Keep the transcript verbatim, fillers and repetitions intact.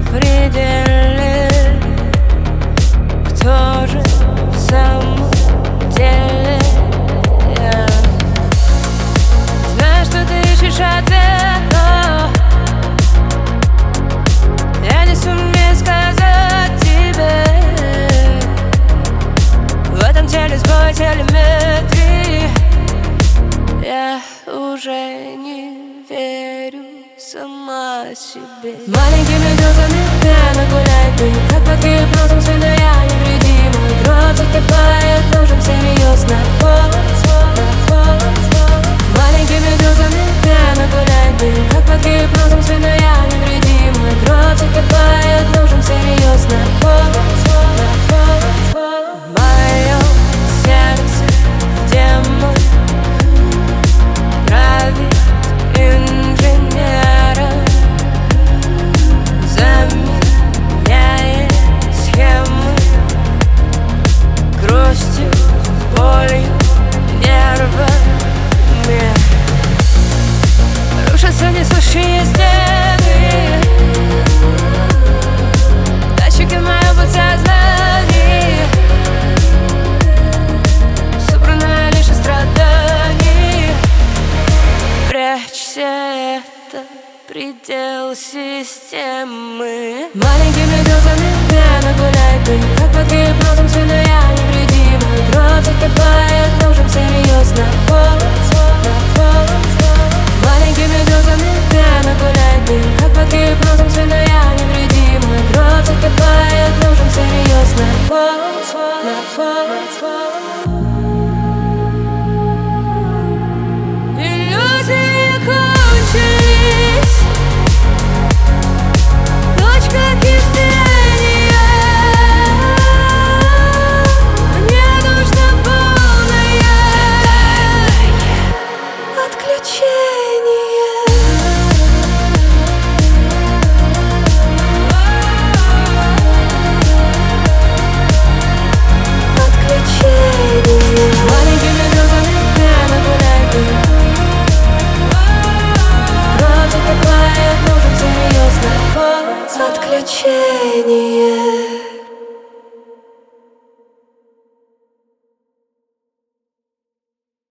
пределе. Кто же в самом деле я? Знаю, что ты ищешь ответ, но я не сумею сказать тебе. В этом теле сбой телеметрии. Я уже не верю сама себе. Маленькими дозами пьяно гуляй ты, как под гипнозом свиная невредима. Кровь закипает, нужен серьезно пол. Маленькими дозами пьяно гуляй ты, как под гипнозом свиная невредима. Кровь закипает, нужен серьезно пол. В моем сердце демон правит инженера, заменяет схемы грустью, болью, нервами. Рушатся несущие стены, датчики в моем подсознании, собранное лишь из страданий. Прячься, это предел системы. Маленькими дозами пьяно гуляй ты, как под гипнозом свиная невредима. Кровь закипает, нужен серьезно пол. Маленькими дозами пьяно гуляй ты, как под гипнозом свиная невредима. Кровь закипает, нужен серьезно пол. Иллюзии кончились, точка кипения. Мне нужно полное отключение. Отключение. Маленькими дозами пьяно гуляй ты, кровь закипает, нужен серьезно пол. Отключение.